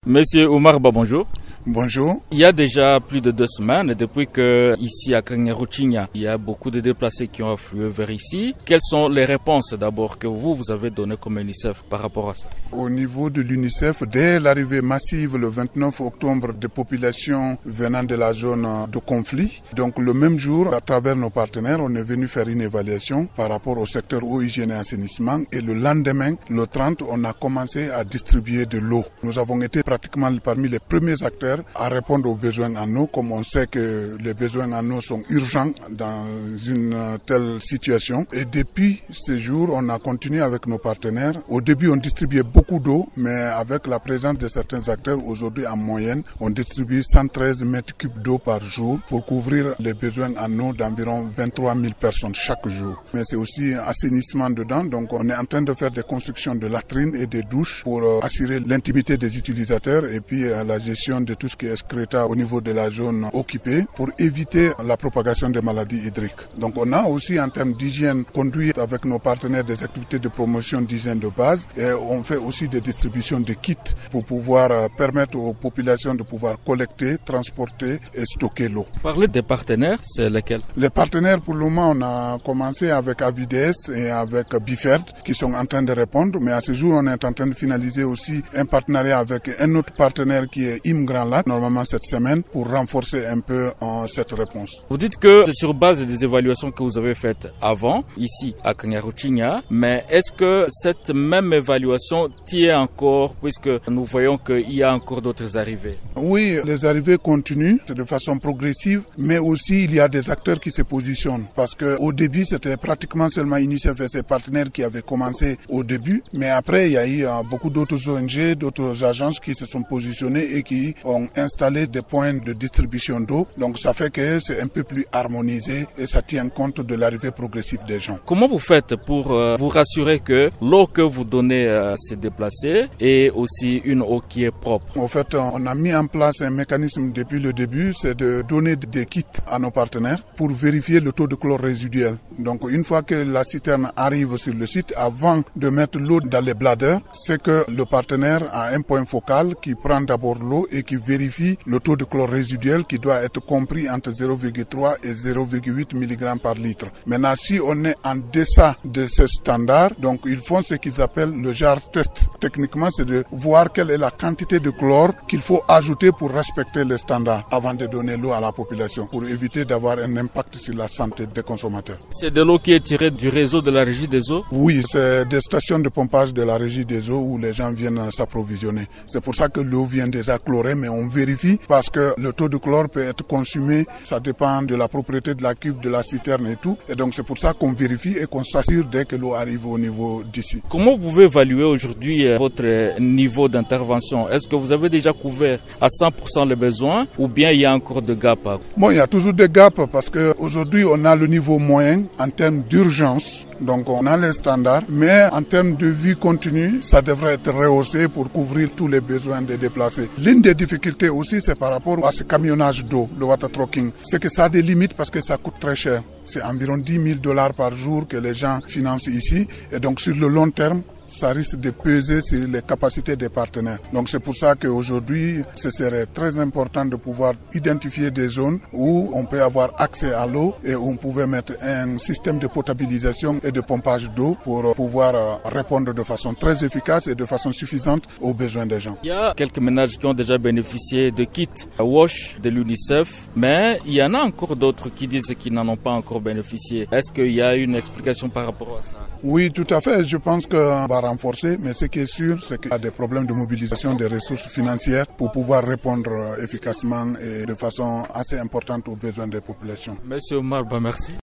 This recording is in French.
Monsieur Omar Ba, bonjour. Bonjour. Il y a déjà plus de 2 semaines, depuis que ici à Kanyaruchinya, il y a beaucoup de déplacés qui ont afflué vers ici. Quelles sont les réponses d'abord que vous avez données comme UNICEF par rapport à ça? Au niveau de l'UNICEF, dès l'arrivée massive le 29 octobre des populations venant de la zone de conflit, donc le même jour, à travers nos partenaires, on est venu faire une évaluation par rapport au secteur eau, hygiène et assainissement. Et le lendemain, le 30, on a commencé à distribuer de l'eau. Nous avons été pratiquement parmi les premiers acteurs à répondre aux besoins en eau, comme on sait que les besoins en eau sont urgents dans une telle situation. Et depuis ce jour, on a continué avec nos partenaires. Au début, on distribuait beaucoup d'eau, mais avec la présence de certains acteurs, aujourd'hui en moyenne, on distribue 113 mètres cubes d'eau par jour pour couvrir les besoins en eau d'environ 23 000 personnes chaque jour. Mais c'est aussi assainissement dedans, donc on est en train de faire des constructions de latrines et des douches pour assurer l'intimité des utilisateurs et puis la gestion de tout ce qui est excréta au niveau de la zone occupée pour éviter la propagation des maladies hydriques. Donc on a aussi en termes d'hygiène conduit avec nos partenaires des activités de promotion d'hygiène de base et on fait aussi des distributions de kits pour pouvoir permettre aux populations de pouvoir collecter, transporter et stocker l'eau. Parlez des partenaires, c'est lesquels? Les partenaires pour le moment, on a commencé avec Avides et avec Biferd qui sont en train de répondre, mais à ce jour on est en train de finaliser aussi un partenariat avec un autre partenaire qui est IM Grand Lac, normalement cette semaine, pour renforcer un peu cette réponse. Vous dites que c'est sur base des évaluations que vous avez faites avant, ici à Kanyaruchinya, mais est-ce que cette même évaluation tient encore, puisque nous voyons qu'il y a encore d'autres arrivées? Oui, les arrivées continuent de façon progressive, mais aussi il y a des acteurs qui se positionnent, parce qu'au début c'était pratiquement seulement UNICEF et ses partenaires qui avaient commencé au début, mais après il y a eu beaucoup d'autres ONG, d'autres agences qui se sont positionnées et qui ont installé des points de distribution d'eau. Donc ça fait que c'est un peu plus harmonisé et ça tient compte de l'arrivée progressive des gens. Comment vous faites pour vous rassurer que l'eau que vous donnez à ces déplacés est aussi une eau qui est propre? En fait, on a mis en place un mécanisme depuis le début, c'est de donner des kits à nos partenaires pour vérifier le taux de chlore résiduel. Donc une fois que la citerne arrive sur le site, avant de mettre l'eau dans les bladers, c'est que le partenaire a un point focal qui prend d'abord l'eau et qui vérifie le taux de chlore résiduel qui doit être compris entre 0,3 et 0,8 mg par litre. Maintenant, si on est en deçà de ce standard, donc ils font ce qu'ils appellent le jar test. Techniquement, c'est de voir quelle est la quantité de chlore qu'il faut ajouter pour respecter les standards avant de donner l'eau à la population, pour éviter d'avoir un impact sur la santé des consommateurs. C'est de l'eau qui est tirée du réseau de la Régie des eaux? Oui, c'est des stations de pompage de la Régie des eaux où les gens viennent s'approvisionner. C'est pour ça que l'eau vient déjà chlorée, mais on vérifie parce que le taux de chlore peut être consumé, ça dépend de la propriété de la cuve, de la citerne et tout. Et donc c'est pour ça qu'on vérifie et qu'on s'assure dès que l'eau arrive au niveau d'ici. Comment vous pouvez évaluer aujourd'hui votre niveau d'intervention? Est-ce que vous avez déjà couvert à 100% les besoins ou bien il y a encore des gaps? Bon, il y a toujours des gaps parce qu'aujourd'hui on a le niveau moyen en termes d'urgence. Donc on a les standards, mais en termes de vie continue, ça devrait être rehaussé pour couvrir tous les besoins des déplacés. L'une des difficultés aussi, c'est par rapport à ce camionnage d'eau, le water trucking. C'est que ça a des limites parce que ça coûte très cher. C'est environ $10 000 par jour que les gens financent ici. Et donc sur le long terme, ça risque de peser sur les capacités des partenaires. Donc c'est pour ça qu'aujourd'hui, ce serait très important de pouvoir identifier des zones où on peut avoir accès à l'eau et où on pouvait mettre un système de potabilisation et de pompage d'eau pour pouvoir répondre de façon très efficace et de façon suffisante aux besoins des gens. Il y a quelques ménages qui ont déjà bénéficié de kits WASH de l'UNICEF, mais il y en a encore d'autres qui disent qu'ils n'en ont pas encore bénéficié. Est-ce qu'il y a une explication par rapport à ça? Oui, tout à fait. Je pense qu'on va renforcer, mais ce qui est sûr, c'est qu'il y a des problèmes de mobilisation des ressources financières pour pouvoir répondre efficacement et de façon assez importante aux besoins des populations. Monsieur Omar Ba, merci.